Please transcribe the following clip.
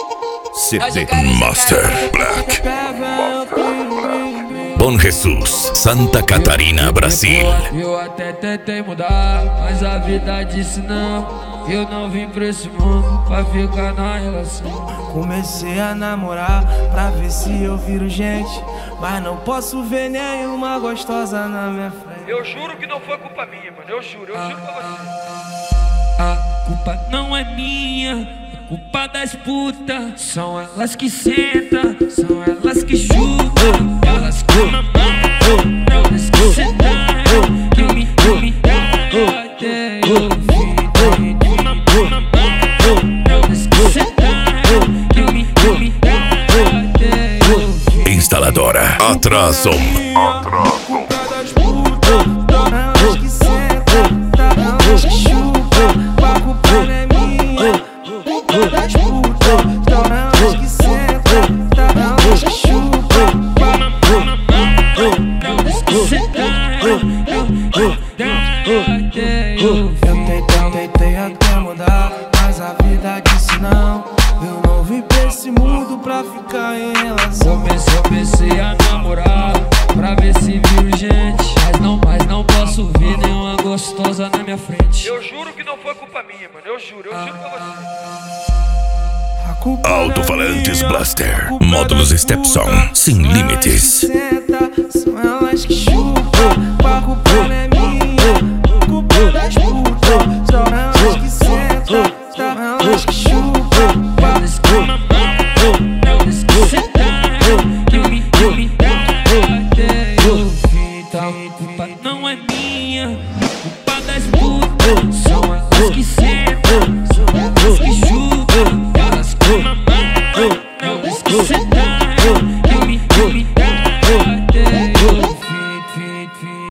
CD Master Black. Bom Jesus, Santa Catarina, Brasil. Eu até tentei mudar, mas a vida disse não. Eu não vim pra esse mundo pra ficar na relação. Comecei a namorar pra ver se eu viro gente, mas não posso ver nenhuma gostosa na minha frente. Eu juro que não foi culpa minha, mano. Eu juro pra você. A culpa não é minha, é culpa das putas. São elas que sentam, são elas que chutam, elas que mamam, elas que sentaram, que me dão até eu vi. Elas que sentaram, que me dão até eu vi. Instaladora Atrason. Culpa das putas, elas que sentam, elas que chutam, a culpa não é minha. Culpa das putas, elas que sentam, elas que chutam, elas que sentaram, até eu vi. Eu tentei até mudar, mas a vida disse não. Eu não vim pra esse mundo pra ficar em relação. Comecei a namorar pra ver se viro gente, mas não posso ver nenhuma gostosa na minha frente. Eu juro que não foi culpa minha, mano. Eu juro pra você. Alto-falantes Blaster. Módulos Stepson. Sem limites. São elas que chupam, a culpa não é minha. Culpa das putas, são elas que sentam, são elas que chupam, Elas que mamam, elas que sentaram, que me dão até eu vi. Então a culpa não é minha, é culpa das putas. São elas que sentam, são elas que chupam, elas que mamam.